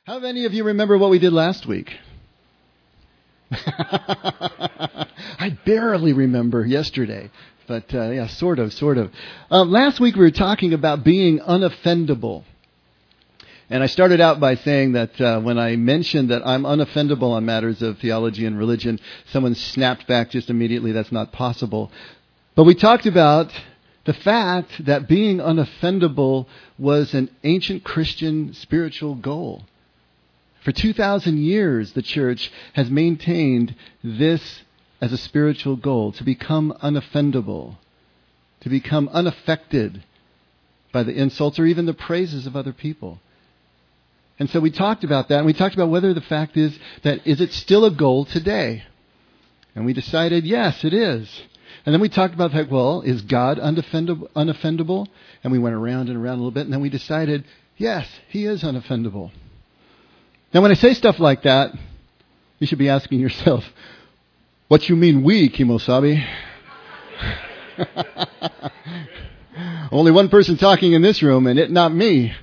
How many of you remember what we did last week? I barely remember yesterday, but yeah, sort of. Last week we were talking about being unoffendable. And I started out by saying that when I mentioned that I'm unoffendable on matters of theology and religion, someone snapped back just immediately, that's not possible. But we talked about the fact that being unoffendable was an ancient Christian spiritual goal. For 2,000 years, the church has maintained this as a spiritual goal, to become unoffendable, to become unaffected by the insults or even the praises of other people. And so we talked about that, and we talked about whether the fact is that is it still a goal today? And we decided, yes, it is. And then we talked about the fact, well, is God unoffendable? And we went around and around a little bit, and then we decided, yes, He is unoffendable. Now, when I say stuff like that, you should be asking yourself, what you mean we, Kimosabi? Only one person talking in this room, and it not me.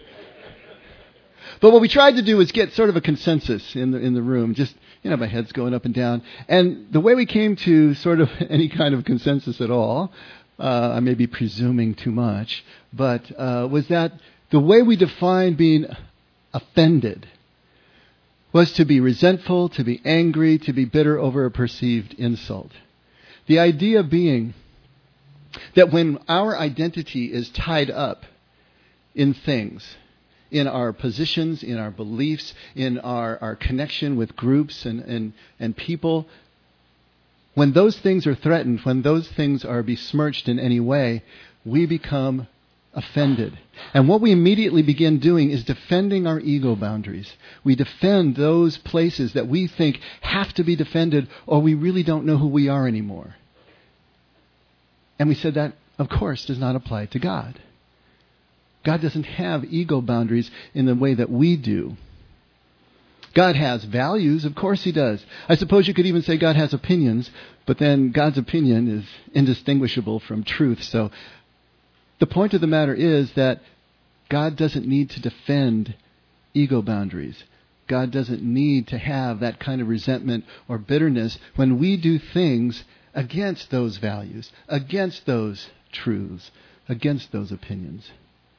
But what we tried to do was get sort of a consensus in the room. Just, my head's going up and down. And the way we came to sort of any kind of consensus at all, I may be presuming too much, but was that the way we define being offended was to be resentful, to be angry, to be bitter over a perceived insult. The idea being that when our identity is tied up in things, in our positions, in our beliefs, in our connection with groups and people, when those things are threatened, when those things are besmirched in any way, we become offended. And what we immediately begin doing is defending our ego boundaries. We defend those places that we think have to be defended, or we really don't know who we are anymore. And we said that, of course, does not apply to God. God doesn't have ego boundaries in the way that we do. God has values, of course He does. I suppose you could even say God has opinions, but then God's opinion is indistinguishable from truth. So the point of the matter is that God doesn't need to defend ego boundaries. God doesn't need to have that kind of resentment or bitterness when we do things against those values, against those truths, against those opinions.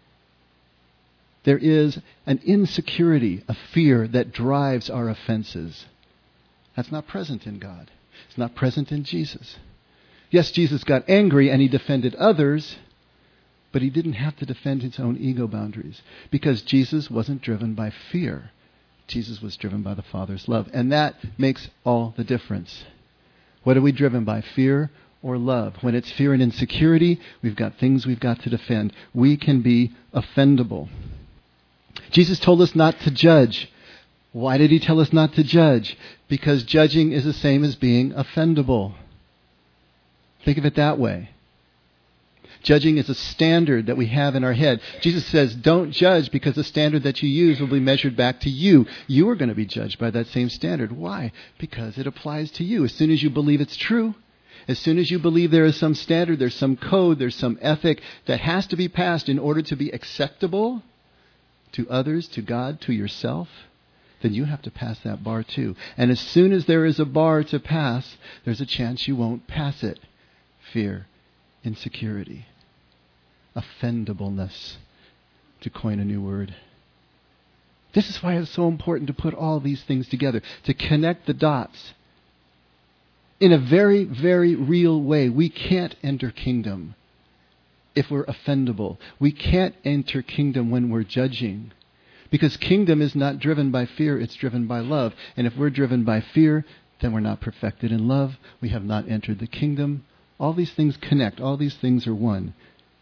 There is an insecurity, a fear that drives our offenses. That's not present in God. It's not present in Jesus. Yes, Jesus got angry and He defended others, but He didn't have to defend His own ego boundaries because Jesus wasn't driven by fear. Jesus was driven by the Father's love. And that makes all the difference. What are we driven by, fear or love? When it's fear and insecurity, we've got things we've got to defend. We can be offendable. Jesus told us not to judge. Why did He tell us not to judge? Because judging is the same as being offendable. Think of it that way. Judging is a standard that we have in our head. Jesus says, don't judge because the standard that you use will be measured back to you. You are going to be judged by that same standard. Why? Because it applies to you. As soon as you believe it's true, as soon as you believe there is some standard, there's some code, there's some ethic that has to be passed in order to be acceptable to others, to God, to yourself, then you have to pass that bar too. And as soon as there is a bar to pass, there's a chance you won't pass it. Fear, insecurity, offendableness, to coin a new word. This is why it's so important to put all these things together, to connect the dots. In a very, very real way, we can't enter kingdom if we're offendable. We can't enter kingdom when we're judging. Because kingdom is not driven by fear, it's driven by love. And if we're driven by fear, then we're not perfected in love. We have not entered the kingdom. All these things connect. All these things are one.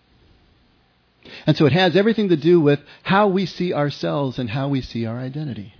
And so it has everything to do with how we see ourselves and how we see our identity.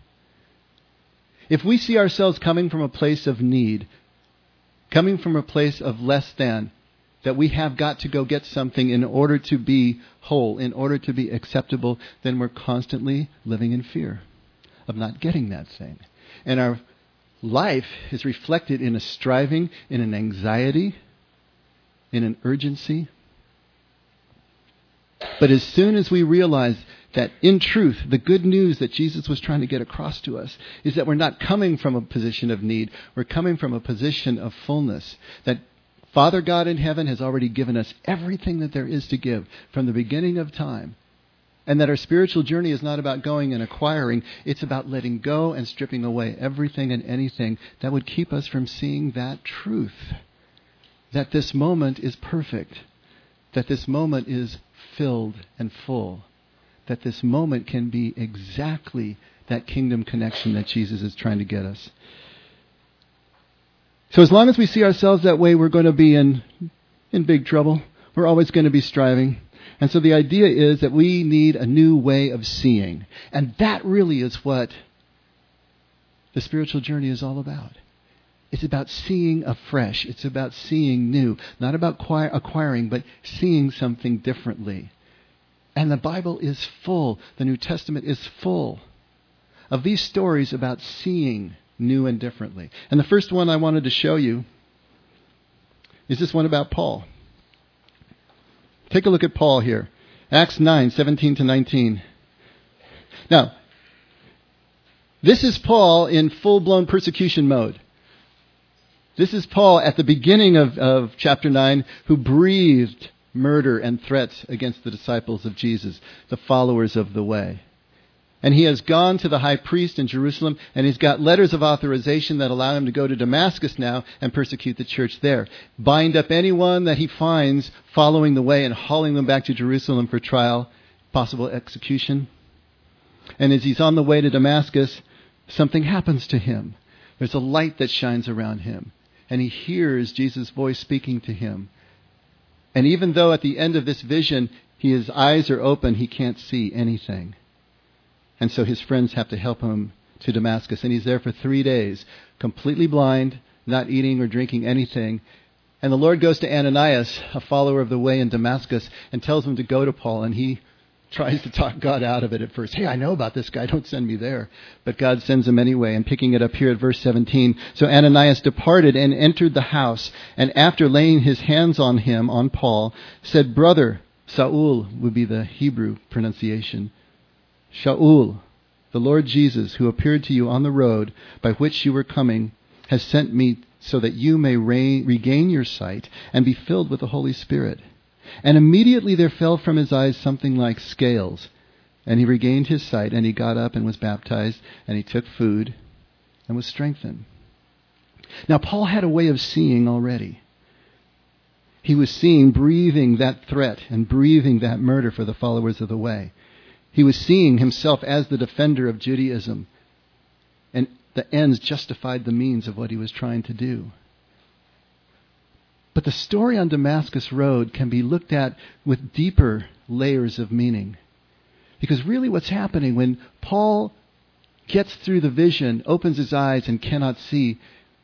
If we see ourselves coming from a place of need, coming from a place of less than, that we have got to go get something in order to be whole, in order to be acceptable, then we're constantly living in fear of not getting that thing. And our life is reflected in a striving, in an anxiety, in an urgency. But as soon as we realize that in truth, the good news that Jesus was trying to get across to us is that we're not coming from a position of need. We're coming from a position of fullness. That Father God in heaven has already given us everything that there is to give from the beginning of time. And that our spiritual journey is not about going and acquiring. It's about letting go and stripping away everything and anything that would keep us from seeing that truth. That this moment is perfect. That this moment is filled and full. That this moment can be exactly that kingdom connection that Jesus is trying to get us. So as long as we see ourselves that way, we're going to be in big trouble. We're always going to be striving. And so the idea is that we need a new way of seeing. And that really is what the spiritual journey is all about. It's about seeing afresh. It's about seeing new. Not about acquiring, but seeing something differently. And the Bible is full, the New Testament is full of these stories about seeing new and differently. And the first one I wanted to show you is this one about Paul. Take a look at Paul here. Acts 9, 17 to 19. Now, this is Paul in full-blown persecution mode. This is Paul at the beginning of chapter 9 who breathed murder and threats against the disciples of Jesus, the followers of the way. And he has gone to the high priest in Jerusalem, and he's got letters of authorization that allow him to go to Damascus now and persecute the church there. Bind up anyone that he finds following the way and hauling them back to Jerusalem for trial, possible execution. And as he's on the way to Damascus, something happens to him. There's a light that shines around him, and he hears Jesus' voice speaking to him. And even though at the end of this vision, his eyes are open, he can't see anything. And so his friends have to help him to Damascus. And he's there for 3 days, completely blind, not eating or drinking anything. And the Lord goes to Ananias, a follower of the way in Damascus, and tells him to go to Paul. And he tries to talk God out of it at first. Hey, I know about this guy. Don't send me there. But God sends him anyway. And picking it up here at verse 17. So Ananias departed and entered the house. And after laying his hands on him, on Paul, said, Brother, Saul would be the Hebrew pronunciation. Shaul, the Lord Jesus, who appeared to you on the road by which you were coming, has sent me so that you may regain your sight and be filled with the Holy Spirit. And immediately there fell from his eyes something like scales, and he regained his sight, and he got up and was baptized, and he took food and was strengthened. Now, Paul had a way of seeing already. He was seeing, breathing that threat and breathing that murder for the followers of the way. He was seeing himself as the defender of Judaism, and the ends justified the means of what he was trying to do. But the story on Damascus Road can be looked at with deeper layers of meaning. Because really what's happening when Paul gets through the vision, opens his eyes and cannot see,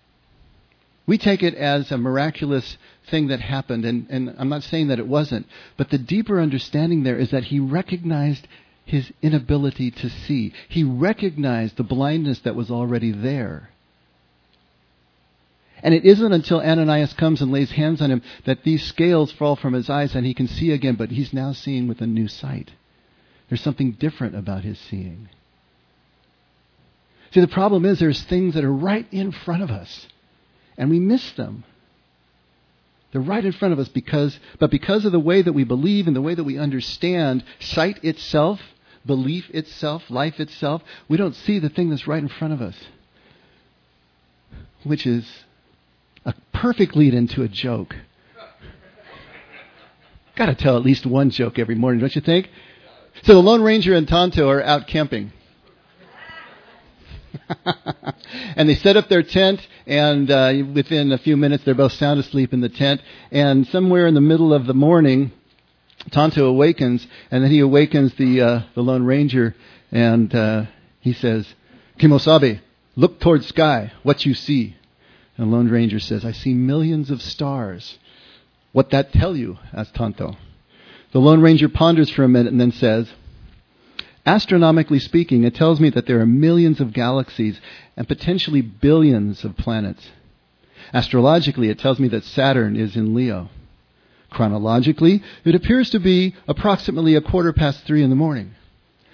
we take it as a miraculous thing that happened. And I'm not saying that it wasn't. But the deeper understanding there is that he recognized his inability to see. He recognized the blindness that was already there. And it isn't until Ananias comes and lays hands on him that these scales fall from his eyes and he can see again, but he's now seeing with a new sight. There's something different about his seeing. See, the problem is there's things that are right in front of us, and we miss them. They're right in front of us because of the way that we believe and the way that we understand sight itself, belief itself, life itself, we don't see the thing that's right in front of us, which is a perfect lead into a joke. Got to tell at least one joke every morning, don't you think? So the Lone Ranger and Tonto are out camping. And they set up their tent, and within a few minutes they're both sound asleep in the tent. And somewhere in the middle of the morning, Tonto awakens, and then he awakens the Lone Ranger, and he says, "Kimosabe, look towards sky. What you see?" And the Lone Ranger says, "I see millions of stars." "What that tell you?" asked Tonto. The Lone Ranger ponders for a minute and then says, "Astronomically speaking, it tells me that there are millions of galaxies and potentially billions of planets. Astrologically, it tells me that Saturn is in Leo. Chronologically, it appears to be approximately 3:15 in the morning.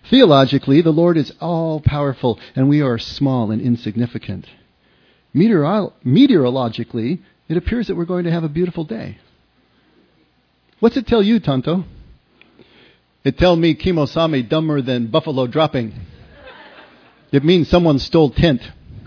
Theologically, the Lord is all-powerful, and we are small and insignificant. Meteorologically, it appears that we're going to have a beautiful day. What's it tell you, Tonto? It tell me Kimo-same dumber than buffalo dropping. It means someone stole tent.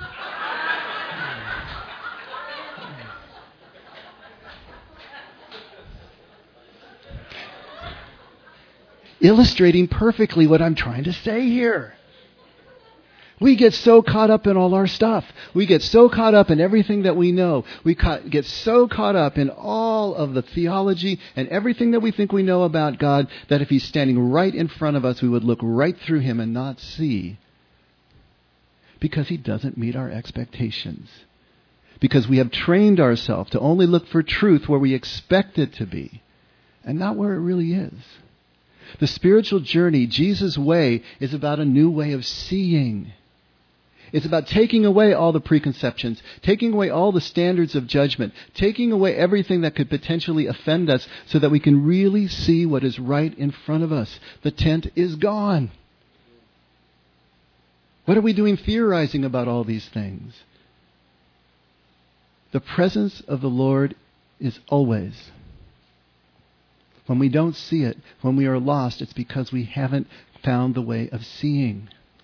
Illustrating perfectly what I'm trying to say here. We get so caught up in all our stuff. We get so caught up in everything that we know. We get so caught up in all of the theology and everything that we think we know about God that if He's standing right in front of us, we would look right through Him and not see. Because He doesn't meet our expectations. Because we have trained ourselves to only look for truth where we expect it to be and not where it really is. The spiritual journey, Jesus' way, is about a new way of seeing. It's about taking away all the preconceptions, taking away all the standards of judgment, taking away everything that could potentially offend us so that we can really see what is right in front of us. The tent is gone. What are we doing theorizing about all these things? The presence of the Lord is always. When we don't see it, when we are lost, it's because we haven't found the way of seeing.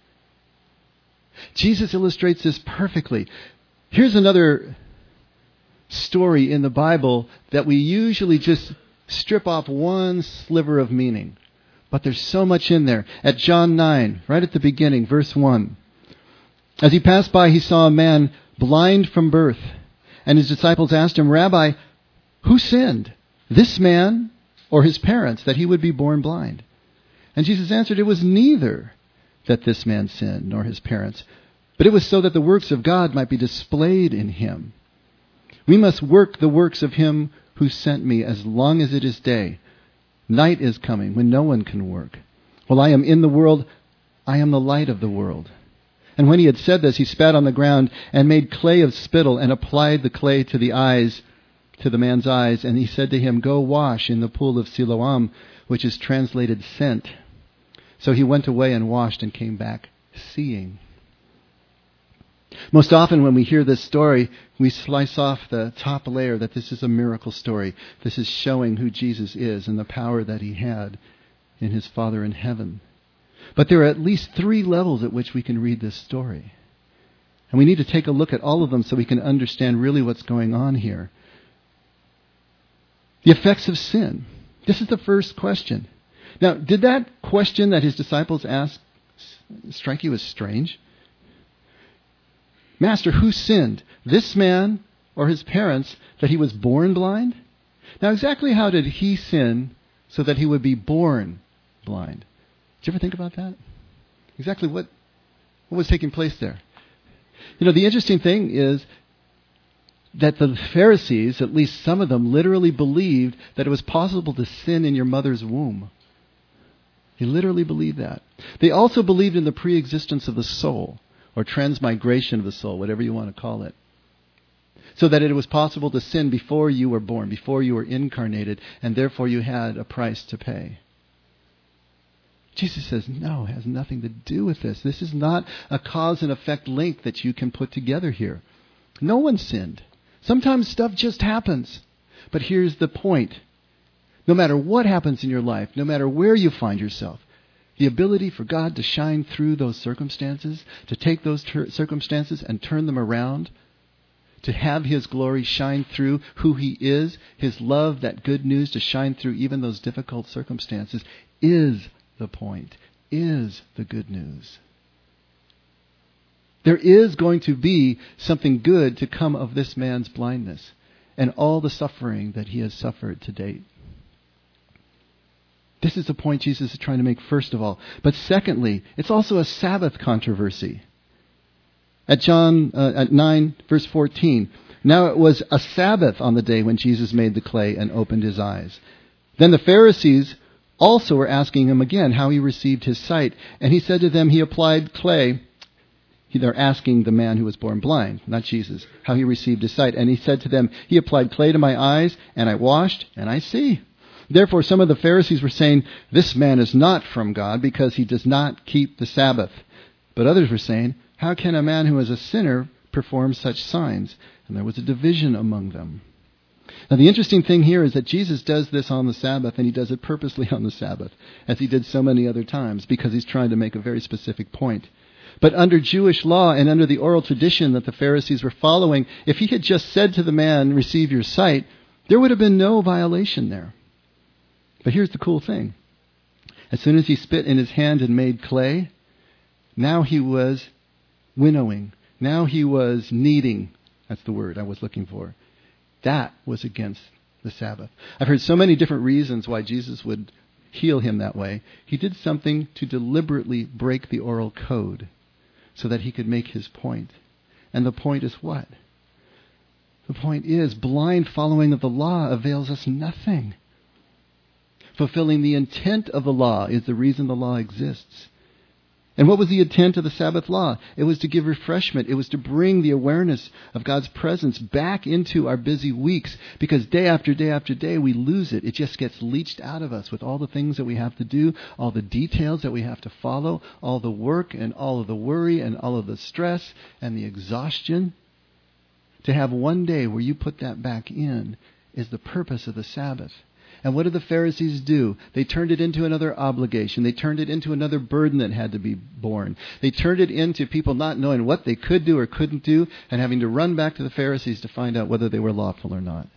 Jesus illustrates this perfectly. Here's another story in the Bible that we usually just strip off one sliver of meaning. But there's so much in there. At John 9, right at the beginning, verse 1. As he passed by, he saw a man blind from birth. And his disciples asked him, Rabbi, who sinned, this man or his parents, that he would be born blind? And Jesus answered, it was neither that this man sinned nor his parents, but it was so that the works of God might be displayed in him. We must work the works of him who sent me as long as it is day. Night is coming when no one can work. While I am in the world, I am the light of the world. And when he had said this, he spat on the ground and made clay of spittle and applied the clay to the man's eyes, and he said to him, go wash in the pool of Siloam, which is translated sent. So he went away and washed and came back seeing. Most often when we hear this story, we slice off the top layer that this is a miracle story. This is showing who Jesus is and the power that he had in his Father in heaven. But there are at least 3 levels at which we can read this story. And we need to take a look at all of them so we can understand really what's going on here. The effects of sin. This is the first question. Now, did that question that his disciples asked strike you as strange? Master, who sinned, this man or his parents, that he was born blind? Now, exactly how did he sin so that he would be born blind? Did you ever think about that? Exactly what was taking place there? You know, the interesting thing is that the Pharisees, at least some of them, literally believed that it was possible to sin in your mother's womb. They literally believed that. They also believed in the pre-existence of the soul, or transmigration of the soul, whatever you want to call it. So that it was possible to sin before you were born, before you were incarnated, and therefore you had a price to pay. Jesus says, no, it has nothing to do with this. This is not a cause and effect link that you can put together here. No one sinned. Sometimes stuff just happens. But here's the point. No matter what happens in your life, no matter where you find yourself, the ability for God to shine through those circumstances, to take those circumstances and turn them around, to have His glory shine through who He is, His love, that good news to shine through even those difficult circumstances, is the point, is the good news. There is going to be something good to come of this man's blindness and all the suffering that he has suffered to date. This is the point Jesus is trying to make first of all. But secondly, it's also a Sabbath controversy. At 9, verse 14, now it was a Sabbath on the day when Jesus made the clay and opened his eyes. Then the Pharisees also were asking him again how he received his sight. And he said to them, he applied clay. They're asking the man who was born blind, not Jesus, how he received his sight. And he said to them, he applied clay to my eyes, and I washed, and I see. Therefore, some of the Pharisees were saying, "This man is not from God because he does not keep the Sabbath." But others were saying, "How can a man who is a sinner perform such signs?" And there was a division among them. Now, the interesting thing here is that Jesus does this on the Sabbath, and he does it purposely on the Sabbath, as he did so many other times, because he's trying to make a very specific point. But under Jewish law and under the oral tradition that the Pharisees were following, if he had just said to the man, "Receive your sight," there would have been no violation there. But here's the cool thing. As soon as he spit in his hand and made clay, now he was winnowing. Now he was kneading. That's the word I was looking for. That was against the Sabbath. I've heard so many different reasons why Jesus would heal him that way. He did something to deliberately break the oral code so that he could make his point. And the point is what? The point is, blind following of the law avails us nothing. Fulfilling the intent of the law is the reason the law exists. And what was the intent of the Sabbath law? It was to give refreshment. It was to bring the awareness of God's presence back into our busy weeks, because day after day after day we lose it. It just gets leached out of us with all the things that we have to do, all the details that we have to follow, all the work and all of the worry and all of the stress and the exhaustion. To have one day where you put that back in is the purpose of the Sabbath. And what did the Pharisees do? They turned it into another obligation. They turned it into another burden that had to be borne. They turned it into people not knowing what they could do or couldn't do and having to run back to the Pharisees to find out whether they were lawful or not.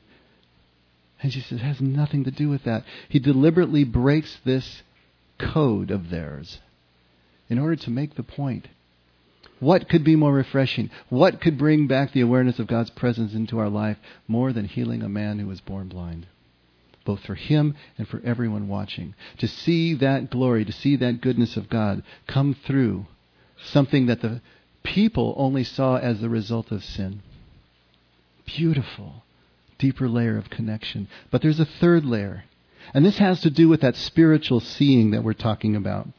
And Jesus says it has nothing to do with that. He deliberately breaks this code of theirs in order to make the point. What could be more refreshing? What could bring back the awareness of God's presence into our life more than healing a man who was born blind? Both for him and for everyone watching. To see that glory, to see that goodness of God come through something that the people only saw as the result of sin. Beautiful, deeper layer of connection. But there's a third layer. And this has to do with that spiritual seeing that we're talking about.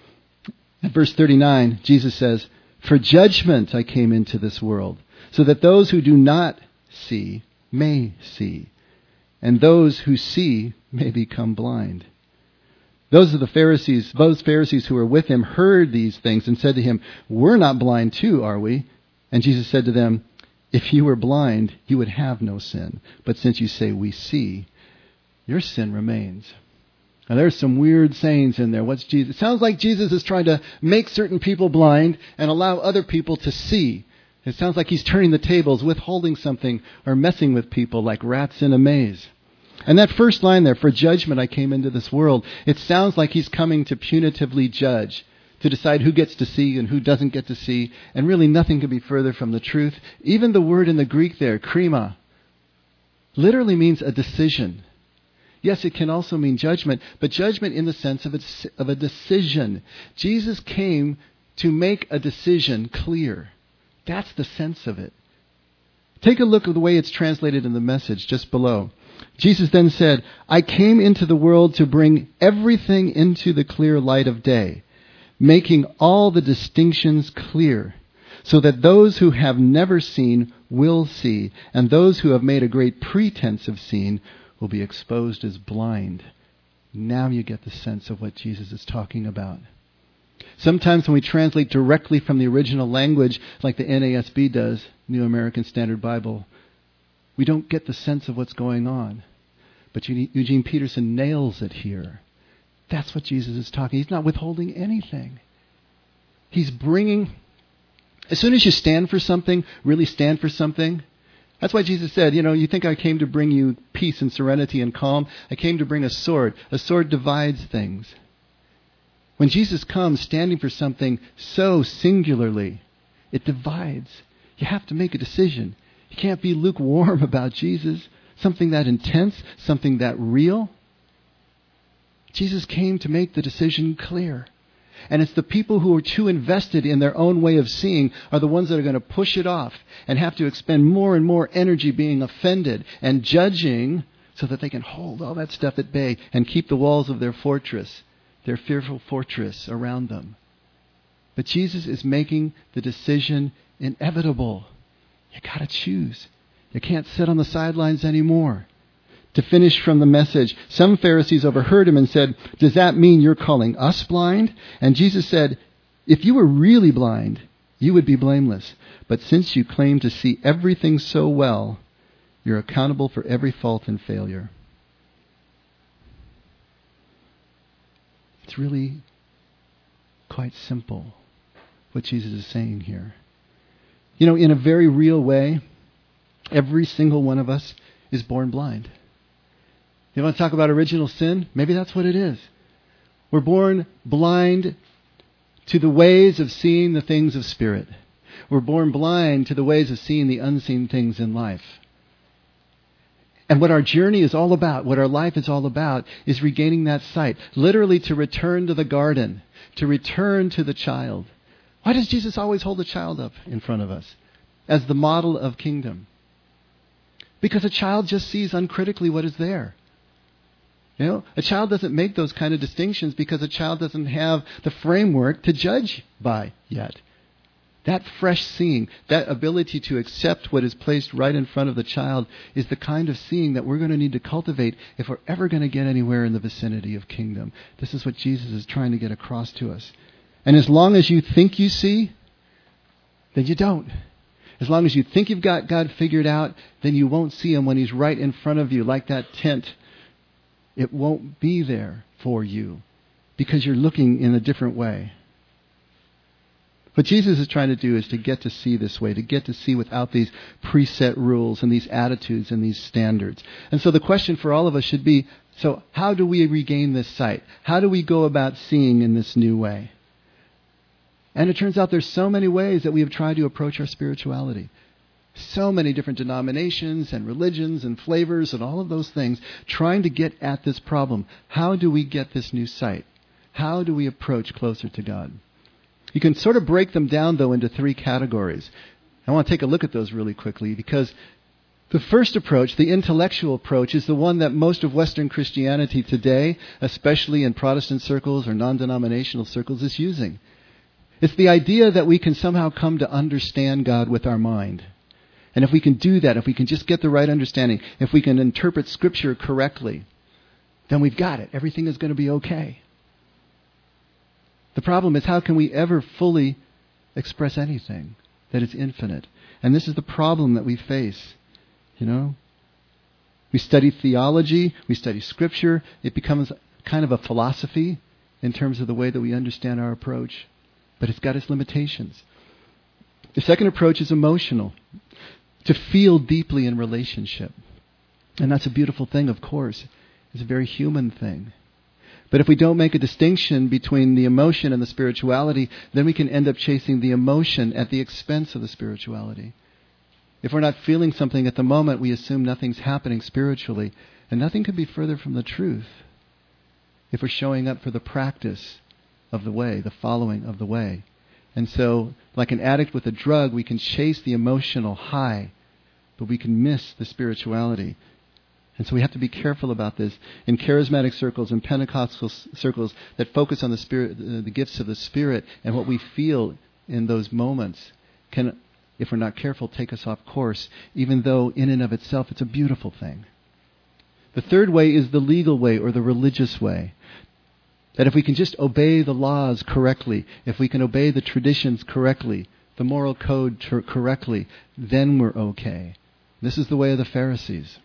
In verse 39, Jesus says, "For judgment I came into this world, so that those who do not see may see, and those who see may become blind." Those Pharisees who were with him heard these things and said to him, "We're not blind too, are we?" And Jesus said to them, "If you were blind, you would have no sin. But since you say we see, your sin remains." Now there's some weird sayings in there. What's Jesus? It sounds like Jesus is trying to make certain people blind and allow other people to see. It sounds like he's turning the tables, withholding something, or messing with people like rats in a maze. And that first line there, "For judgment I came into this world," it sounds like he's coming to punitively judge, to decide who gets to see and who doesn't get to see. And really nothing could be further from the truth. Even the word in the Greek there, krima, literally means a decision. Yes, it can also mean judgment, but judgment in the sense of a decision. Jesus came to make a decision clear. That's the sense of it. Take a look at the way it's translated in the Message just below. Jesus then said, "I came into the world to bring everything into the clear light of day, making all the distinctions clear, so that those who have never seen will see, and those who have made a great pretense of seeing will be exposed as blind." Now you get the sense of what Jesus is talking about. Sometimes when we translate directly from the original language, like the NASB does, New American Standard Bible, we don't get the sense of what's going on. But Eugene Peterson nails it here. That's what Jesus is talking. He's not withholding anything. He's bringing, as soon as you stand for something, really stand for something. That's why Jesus said, you think I came to bring you peace and serenity and calm? I came to bring a sword. A sword divides things. When Jesus comes standing for something so singularly, it divides. You have to make a decision. You can't be lukewarm about Jesus. Something that intense, something that real. Jesus came to make the decision clear. And it's the people who are too invested in their own way of seeing are the ones that are going to push it off and have to expend more and more energy being offended and judging so that they can hold all that stuff at bay and keep the walls of their fortress, their fearful fortress around them. But Jesus is making the decision inevitable. You got to choose. You can't sit on the sidelines anymore. To finish from the message, some Pharisees overheard him and said, "Does that mean you're calling us blind?" And Jesus said, "If you were really blind, you would be blameless. But since you claim to see everything so well, you're accountable for every fault and failure." It's really quite simple what Jesus is saying here. You know, in a very real way, every single one of us is born blind. You want to talk about original sin? Maybe that's what it is. We're born blind to the ways of seeing the things of spirit. We're born blind to the ways of seeing the unseen things in life. And what our journey is all about, what our life is all about, is regaining that sight. Literally to return to the garden, to return to the child. Why does Jesus always hold the child up in front of us as the model of kingdom? Because a child just sees uncritically what is there. You know, a child doesn't make those kind of distinctions because a child doesn't have the framework to judge by yet. That fresh seeing, that ability to accept what is placed right in front of the child is the kind of seeing that we're going to need to cultivate if we're ever going to get anywhere in the vicinity of kingdom. This is what Jesus is trying to get across to us. And as long as you think you see, then you don't. As long as you think you've got God figured out, then you won't see Him when He's right in front of you, like that tent. It won't be there for you because you're looking in a different way. What Jesus is trying to do is to get to see this way, to get to see without these preset rules and these attitudes and these standards. And so the question for all of us should be, so how do we regain this sight? How do we go about seeing in this new way? And it turns out there's so many ways that we have tried to approach our spirituality. So many different denominations and religions and flavors and all of those things trying to get at this problem. How do we get this new sight? How do we approach closer to God? You can sort of break them down, though, into three categories. I want to take a look at those really quickly because the first approach, the intellectual approach, is the one that most of Western Christianity today, especially in Protestant circles or non-denominational circles, is using. It's the idea that we can somehow come to understand God with our mind. And if we can do that, if we can just get the right understanding, if we can interpret Scripture correctly, then we've got it. Everything is going to be okay. The problem is, how can we ever fully express anything that is infinite? And this is the problem that we face. You know, we study theology, we study Scripture. It becomes kind of a philosophy in terms of the way that we understand our approach. But it's got its limitations. The second approach is emotional. To feel deeply in relationship. And that's a beautiful thing, of course. It's a very human thing. But if we don't make a distinction between the emotion and the spirituality, then we can end up chasing the emotion at the expense of the spirituality. If we're not feeling something at the moment, we assume nothing's happening spiritually. And nothing could be further from the truth if we're showing up for the practice of the way, the following of the way. And so, like an addict with a drug, we can chase the emotional high, but we can miss the spirituality. And so we have to be careful about this. In charismatic circles and Pentecostal circles that focus on the Spirit, the gifts of the Spirit, and what we feel in those moments can, if we're not careful, take us off course, even though in and of itself it's a beautiful thing. The third way is the legal way or the religious way. That if we can just obey the laws correctly, if we can obey the traditions correctly, the moral code correctly, then we're okay. This is the way of the Pharisees.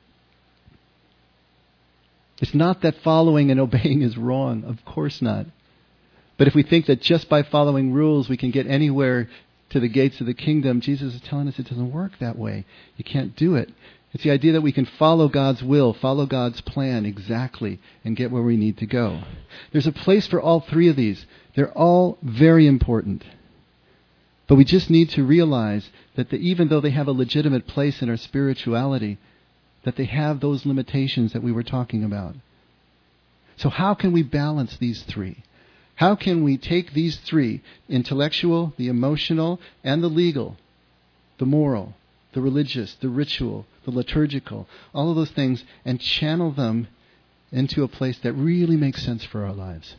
It's not that following and obeying is wrong. Of course not. But if we think that just by following rules we can get anywhere to the gates of the kingdom, Jesus is telling us it doesn't work that way. You can't do it. It's the idea that we can follow God's will, follow God's plan exactly, and get where we need to go. There's a place for all three of these. They're all very important. But we just need to realize that even though they have a legitimate place in our spirituality, that they have those limitations that we were talking about. So how can we balance these three? How can we take these three, intellectual, the emotional, and the legal, the moral, the religious, the ritual, the liturgical, all of those things, and channel them into a place that really makes sense for our lives?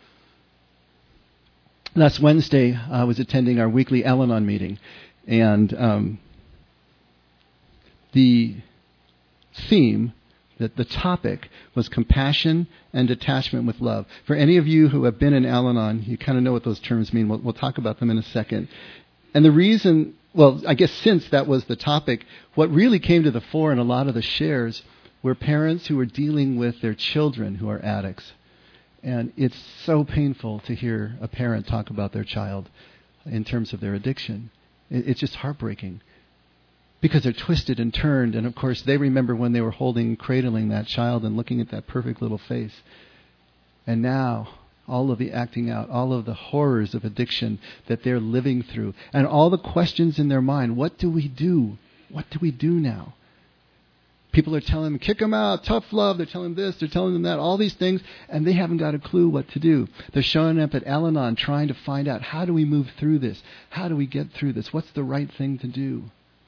Last Wednesday, I was attending our weekly Al-Anon meeting, and the theme that the topic was compassion and detachment with love. For any of you who have been in Al-Anon, you kind of know what those terms mean. We'll talk about them in a second. And the reason, well, I guess since that was the topic, what really came to the fore in a lot of the shares were parents who were dealing with their children who are addicts. And it's so painful to hear a parent talk about their child in terms of their addiction. It's just heartbreaking. Because they're twisted and turned, and of course they remember when they were cradling that child and looking at that perfect little face. And now, all of the acting out, all of the horrors of addiction that they're living through, and all the questions in their mind, what do we do? What do we do now? People are telling them, kick them out, tough love, they're telling them this, they're telling them that, all these things, and they haven't got a clue what to do. They're showing up at Al-Anon trying to find out, how do we move through this? How do we get through this? What's the right thing to do?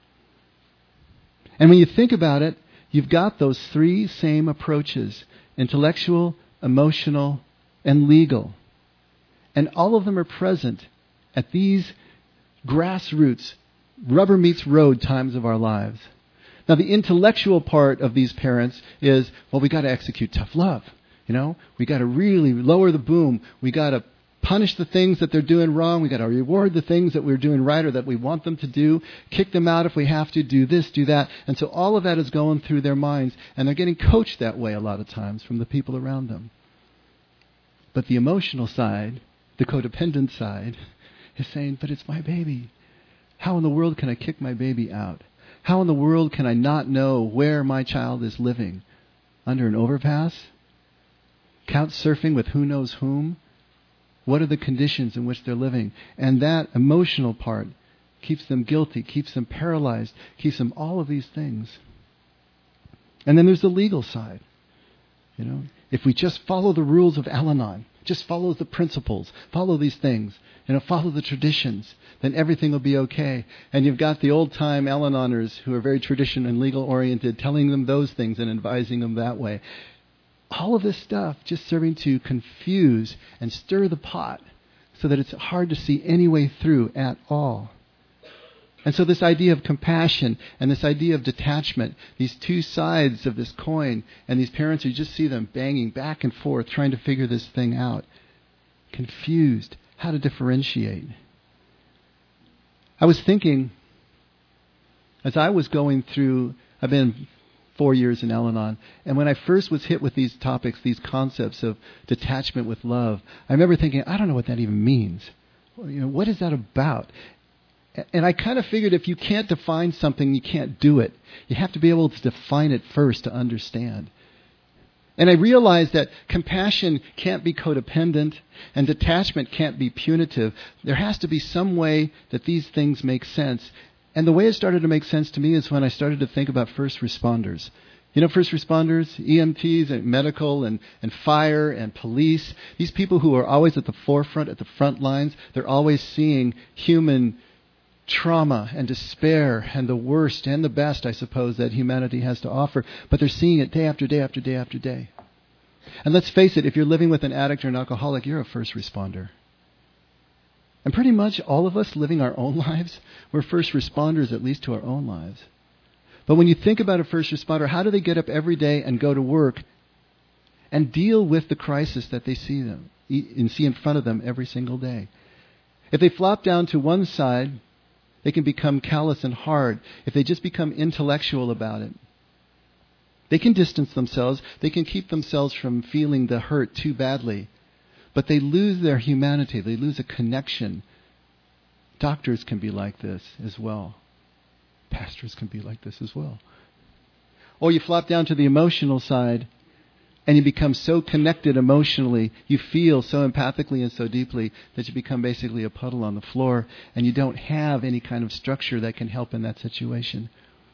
And when you think about it, you've got those three same approaches: intellectual, emotional, and legal. And all of them are present at these grassroots, rubber meets road times of our lives. Now, the intellectual part of these parents is, well, we got to execute tough love. We got to really lower the boom. We got to punish the things that they're doing wrong. We got to reward the things that we're doing right or that we want them to do. Kick them out if we have to. Do this, do that. And so all of that is going through their minds, and they're getting coached that way a lot of times from the people around them. But the emotional side, the codependent side, is saying, but it's my baby. How in the world can I kick my baby out? How in the world can I not know where my child is living? Under an overpass? Couch surfing with who knows whom? What are the conditions in which they're living? And that emotional part keeps them guilty, keeps them paralyzed, keeps them all of these things. And then there's the legal side. If we just follow the rules of Al-Anon, just follow the principles, follow these things, follow the traditions, then everything will be okay. And you've got the old-time Al-Anoners who are very tradition and legal-oriented telling them those things and advising them that way. All of this stuff just serving to confuse and stir the pot so that it's hard to see any way through at all. And so this idea of compassion and this idea of detachment, these two sides of this coin, and these parents, you just see them banging back and forth trying to figure this thing out. Confused. How to differentiate. I was thinking, as I was going through, I've been 4 years in Al-Anon, and when I first was hit with these topics, these concepts of detachment with love, I remember thinking, I don't know what that even means. What is that about? And I kind of figured if you can't define something, you can't do it. You have to be able to define it first to understand. And I realized that compassion can't be codependent and detachment can't be punitive. There has to be some way that these things make sense. And the way it started to make sense to me is when I started to think about first responders. First responders, EMTs, and medical, and fire, and police. These people who are always at the forefront, at the front lines, they're always seeing human trauma and despair and the worst and the best, I suppose, that humanity has to offer. But they're seeing it day after day after day after day. And let's face it, if you're living with an addict or an alcoholic, you're a first responder. And pretty much all of us living our own lives, we're first responders, at least to our own lives. But when you think about a first responder, how do they get up every day and go to work and deal with the crisis that they see in front of them every single day? If they flop down to one side, they can become callous and hard. If they just become intellectual about it, they can distance themselves. They can keep themselves from feeling the hurt too badly. But they lose their humanity. They lose a connection. Doctors can be like this as well. Pastors can be like this as well. Or you flop down to the emotional side and you become so connected emotionally, you feel so empathically and so deeply that you become basically a puddle on the floor and you don't have any kind of structure that can help in that situation.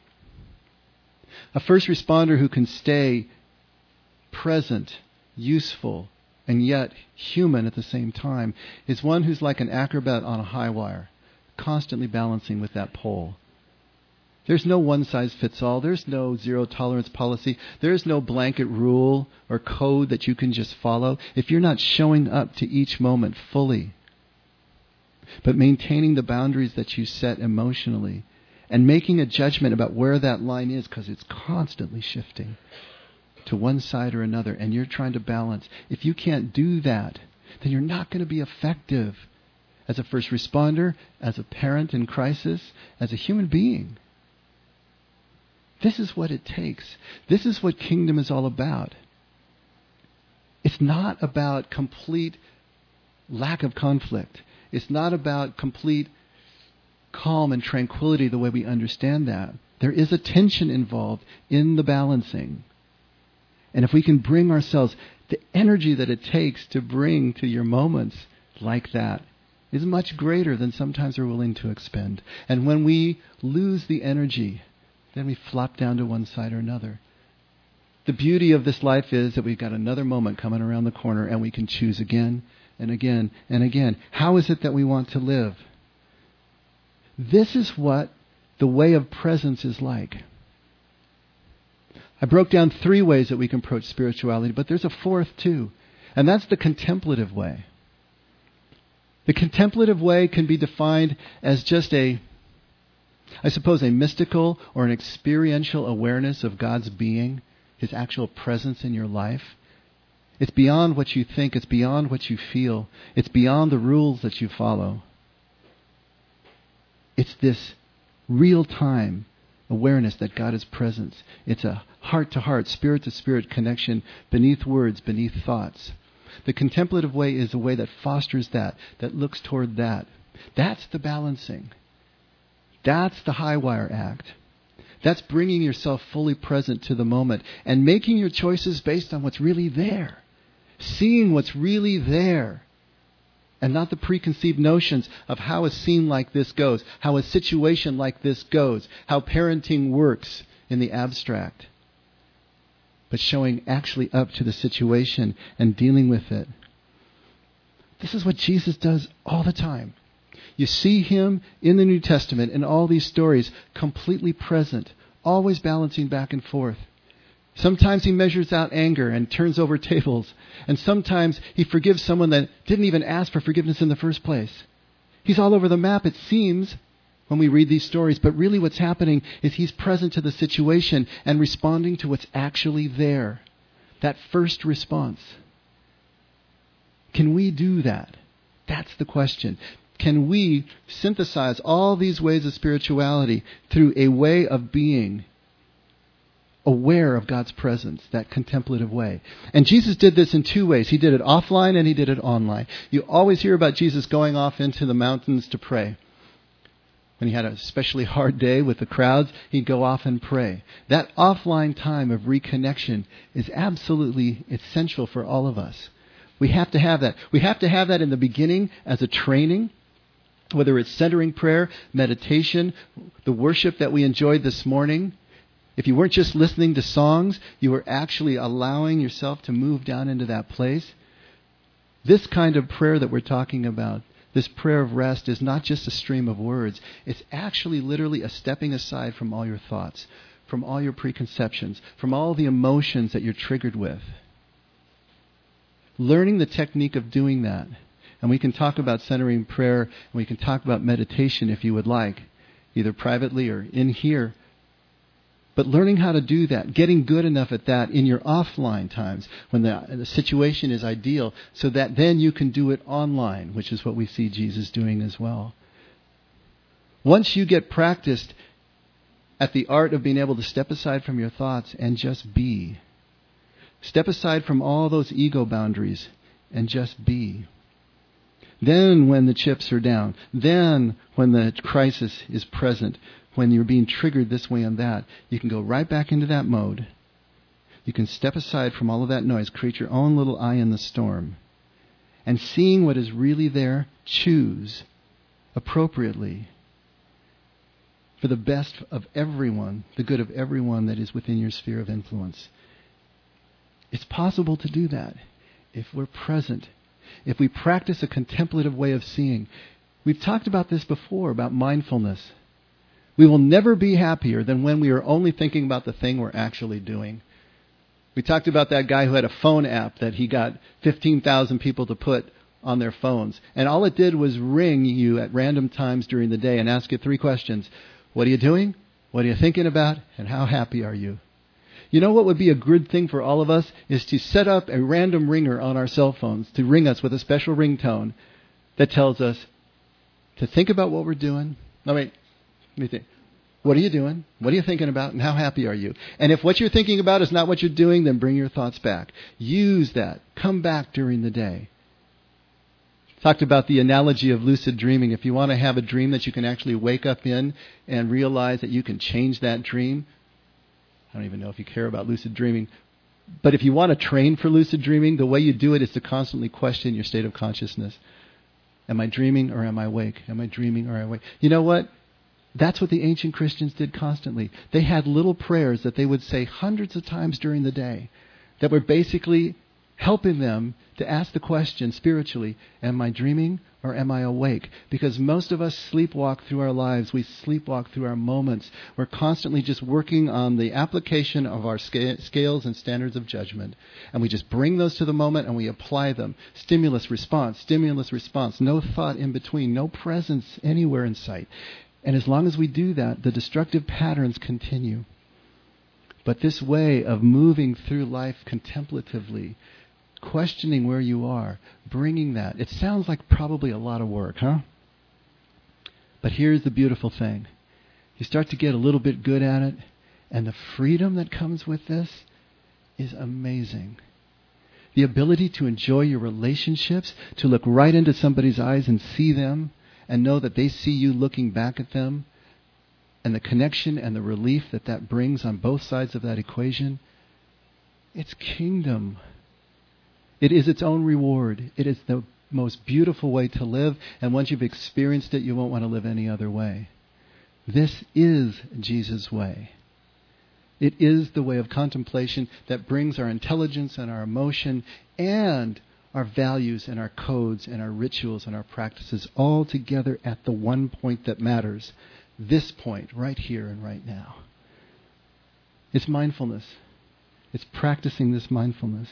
A first responder who can stay present, useful, and yet human at the same time is one who's like an acrobat on a high wire, constantly balancing with that pole. There's no one-size-fits-all. There's no zero-tolerance policy. There's no blanket rule or code that you can just follow if you're not showing up to each moment fully, but maintaining the boundaries that you set emotionally and making a judgment about where that line is because it's constantly shifting. to one side or another, and you're trying to balance. If you can't do that, then you're not going to be effective as a first responder, as a parent in crisis, as a human being. This is what it takes. This is what kingdom is all about. It's not about complete lack of conflict. It's not about complete calm and tranquility the way we understand that. There is a tension involved in the balancing. And if we can bring ourselves, the energy that it takes to bring to your moments like that is much greater than sometimes we're willing to expend. And when we lose the energy, then we flop down to one side or another. The beauty of this life is that we've got another moment coming around the corner and we can choose again and again and again. How is it that we want to live? This is what the way of presence is like. I broke down 3 ways that we can approach spirituality, but there's a 4th too, and that's the contemplative way. The contemplative way can be defined as just a mystical or an experiential awareness of God's being, His actual presence in your life. It's beyond what you think. It's beyond what you feel. It's beyond the rules that you follow. It's this real-time awareness that God is present. It's a heart-to-heart, spirit-to-spirit connection beneath words, beneath thoughts. The contemplative way is a way that fosters that looks toward that. That's the balancing. That's the high wire act. That's bringing yourself fully present to the moment and making your choices based on what's really there. Seeing what's really there. And not the preconceived notions of how a scene like this goes, how a situation like this goes, how parenting works in the abstract. But showing actually up to the situation and dealing with it. This is what Jesus does all the time. You see Him in the New Testament in all these stories, completely present, always balancing back and forth. Sometimes He measures out anger and turns over tables. And sometimes He forgives someone that didn't even ask for forgiveness in the first place. He's all over the map, it seems, when we read these stories. But really what's happening is He's present to the situation and responding to what's actually there. That first response. Can we do that? That's the question. Can we synthesize all these ways of spirituality through a way of being aware of God's presence, that contemplative way? And Jesus did this in 2 ways. He did it offline and He did it online. You always hear about Jesus going off into the mountains to pray. When He had a especially hard day with the crowds, He'd go off and pray. That offline time of reconnection is absolutely essential for all of us. We have to have that. We have to have that in the beginning as a training, whether it's centering prayer, meditation, the worship that we enjoyed this morning. If you weren't just listening to songs, you were actually allowing yourself to move down into that place. This kind of prayer that we're talking about, this prayer of rest, is not just a stream of words. It's actually literally a stepping aside from all your thoughts, from all your preconceptions, from all the emotions that you're triggered with. Learning the technique of doing that. And we can talk about centering prayer, and we can talk about meditation if you would like, either privately or in here. But learning how to do that, getting good enough at that in your offline times when the situation is ideal, so that then you can do it online, which is what we see Jesus doing as well. Once you get practiced at the art of being able to step aside from your thoughts and just be, step aside from all those ego boundaries and just be. Then when the chips are down, then when the crisis is present, when you're being triggered this way and that, you can go right back into that mode. You can step aside from all of that noise, create your own little eye in the storm. And seeing what is really there, choose appropriately for the best of everyone, the good of everyone that is within your sphere of influence. It's possible to do that if we're present, if we practice a contemplative way of seeing. We've talked about this before, about mindfulness. We will never be happier than when we are only thinking about the thing we're actually doing. We talked about that guy who had a phone app that he got 15,000 people to put on their phones. And all it did was ring you at random times during the day and ask you 3 questions. What are you doing? What are you thinking about? And how happy are you? You know what would be a good thing for all of us is to set up a random ringer on our cell phones to ring us with a special ringtone that tells us to think about what we're doing. No, wait. Let me think. What are you doing? What are you thinking about? And how happy are you? And if what you're thinking about is not what you're doing, then bring your thoughts back. Use that. Come back during the day. Talked about the analogy of lucid dreaming. If you want to have a dream that you can actually wake up in and realize that you can change that dream, I don't even know if you care about lucid dreaming, but if you want to train for lucid dreaming, the way you do it is to constantly question your state of consciousness. Am I dreaming or am I awake? Am I dreaming or am I awake? You know what? That's what the ancient Christians did constantly. They had little prayers that they would say hundreds of times during the day that were basically helping them to ask the question spiritually, am I dreaming or am I awake? Because most of us sleepwalk through our lives. We sleepwalk through our moments. We're constantly just working on the application of our scales and standards of judgment. And we just bring those to the moment and we apply them. Stimulus, response, no thought in between, no presence anywhere in sight. And as long as we do that, the destructive patterns continue. But this way of moving through life contemplatively, questioning where you are, bringing that, it sounds like probably a lot of work, huh? But here's the beautiful thing. You start to get a little bit good at it, and the freedom that comes with this is amazing. The ability to enjoy your relationships, to look right into somebody's eyes and see them, and know that they see you looking back at them, and the connection and the relief that that brings on both sides of that equation, it's kingdom. It is its own reward. It is the most beautiful way to live, and once you've experienced it, you won't want to live any other way. This is Jesus' way. It is the way of contemplation that brings our intelligence and our emotion and our values and our codes and our rituals and our practices all together at the one point that matters. This point, right here and right now. It's mindfulness. It's practicing this mindfulness.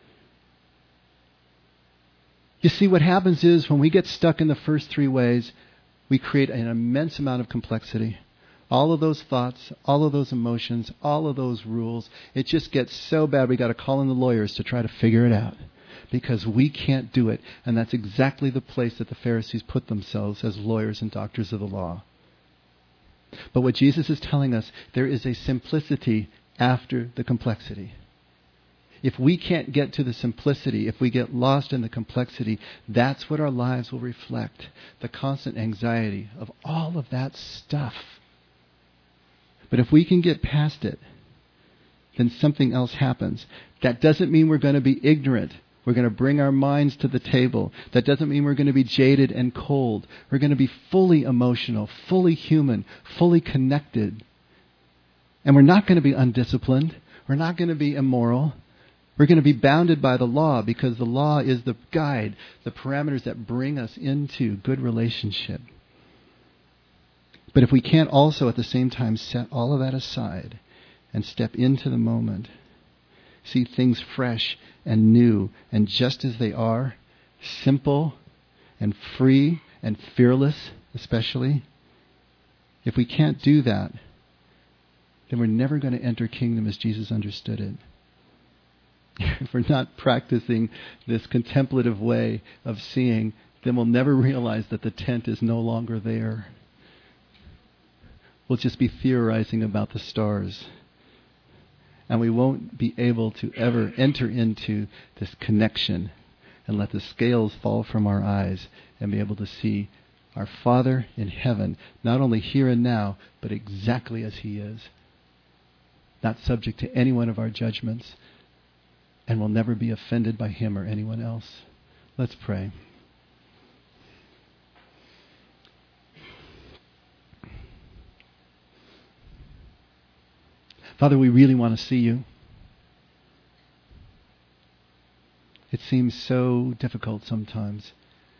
You see, what happens is when we get stuck in the first three ways, we create an immense amount of complexity. All of those thoughts, all of those emotions, all of those rules, it just gets so bad we got to call in the lawyers to try to figure it out. Because we can't do it. And that's exactly the place that the Pharisees put themselves as lawyers and doctors of the law. But what Jesus is telling us, there is a simplicity after the complexity. If we can't get to the simplicity, if we get lost in the complexity, that's what our lives will reflect. The constant anxiety of all of that stuff. But if we can get past it, then something else happens. That doesn't mean we're going to be ignorant. We're going to bring our minds to the table. That doesn't mean we're going to be jaded and cold. We're going to be fully emotional, fully human, fully connected. And we're not going to be undisciplined. We're not going to be immoral. We're going to be bounded by the law because the law is the guide, the parameters that bring us into good relationship. But if we can't also at the same time set all of that aside and step into the moment, see things fresh and new and just as they are, simple and free and fearless especially, if we can't do that, then we're never going to enter kingdom as Jesus understood it. If we're not practicing this contemplative way of seeing, then we'll never realize that the tent is no longer there. We'll just be theorizing about the stars. And we won't be able to ever enter into this connection and let the scales fall from our eyes and be able to see our Father in heaven, not only here and now, but exactly as He is. Not subject to any one of our judgments, and will never be offended by Him or anyone else. Let's pray. Father, we really want to see You. It seems so difficult sometimes.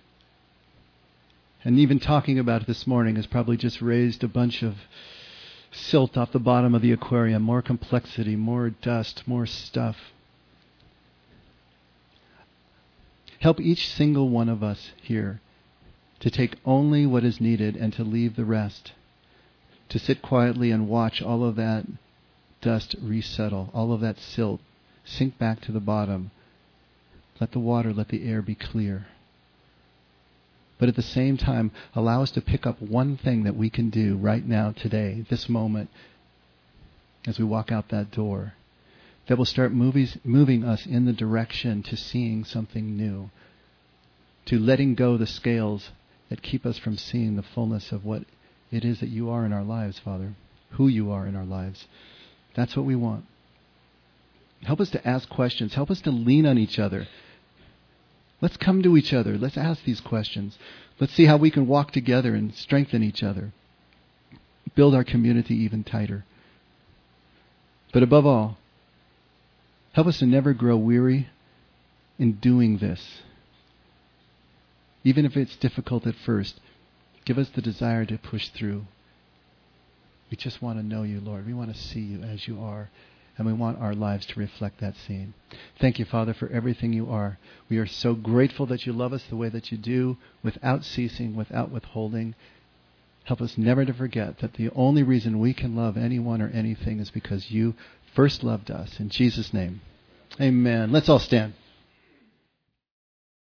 And even talking about it this morning has probably just raised a bunch of silt off the bottom of the aquarium. More complexity, more dust, more stuff. Help each single one of us here to take only what is needed and to leave the rest. To sit quietly and watch all of that dust resettle, all of that silt sink back to the bottom. Let the water, let the air be clear. But at the same time, allow us to pick up one thing that we can do right now, today, this moment, as we walk out that door, that will start moving us in the direction to seeing something new, to letting go the scales that keep us from seeing the fullness of what it is that you are in our lives, Father, who you are in our lives. That's what we want. Help us to ask questions. Help us to lean on each other. Let's come to each other. Let's ask these questions. Let's see how we can walk together and strengthen each other. Build our community even tighter. But above all, help us to never grow weary in doing this. Even if it's difficult at first, give us the desire to push through. We just want to know you, Lord. We want to see you as you are. And we want our lives to reflect that scene. Thank you, Father, for everything you are. We are so grateful that you love us the way that you do, without ceasing, without withholding. Help us never to forget that the only reason we can love anyone or anything is because you first loved us. In Jesus' name, amen. Let's all stand.